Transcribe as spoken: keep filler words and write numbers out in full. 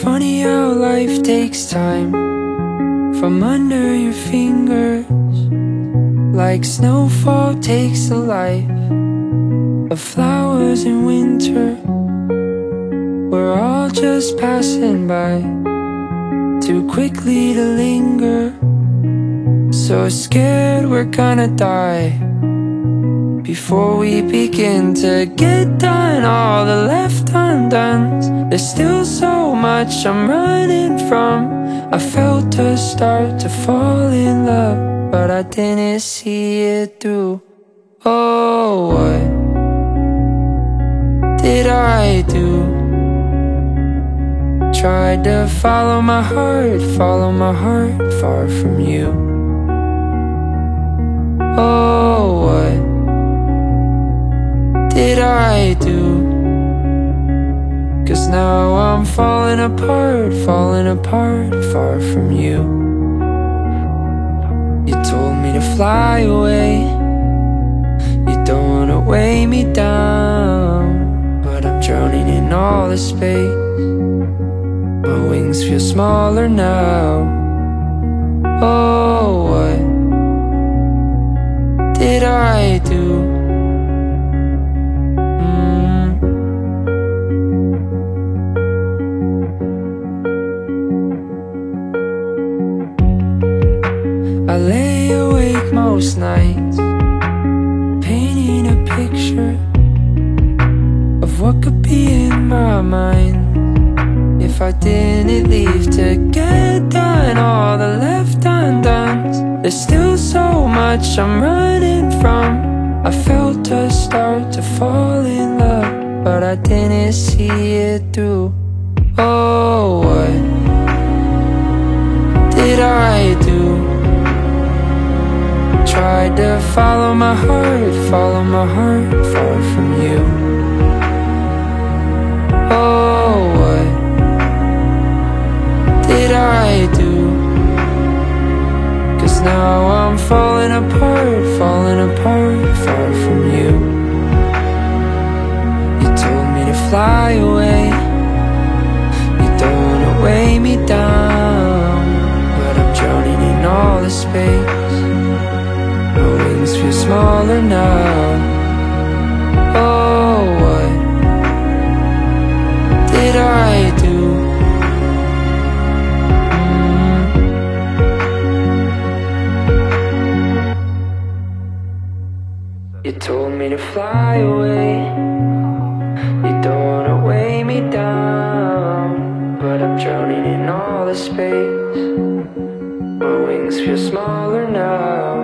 funny how life takes time from under your fingers, like snowfall takes the life of flowers in winter. We're all just passing by, too quickly to linger, so scared we're gonna die before we begin to get done all the left undones. There's still so much I'm running from. I felt us start to fall in love, but I didn't see it through. Oh, what did I do? Tried to follow my heart, follow my heart far from you. Oh, what did I do? 'Cause now I'm falling apart, falling apart far from you. You told me to fly away, you don't wanna weigh me down, but I'm drowning in all the space. My wings feel smaller now. Oh, what did I do? I lay awake most nights, painting a picture of what could be in my mind if I didn't leave to get done all the left undone. There's still so much I'm running from. I felt us start to fall in love, but I didn't see it through. Oh, what did I do? Tried to follow my heart, follow my heart far from you. Oh, what did I do? 'Cause now I'm falling apart, falling apart far from you. You told me to fly away, you don't wanna weigh me down, but I'm drowning in all the space. My wings feel smaller now. Oh, what did I do? Mm. You told me to fly away, you don't wanna weigh me down, but I'm drowning in all the space. My wings feel smaller now.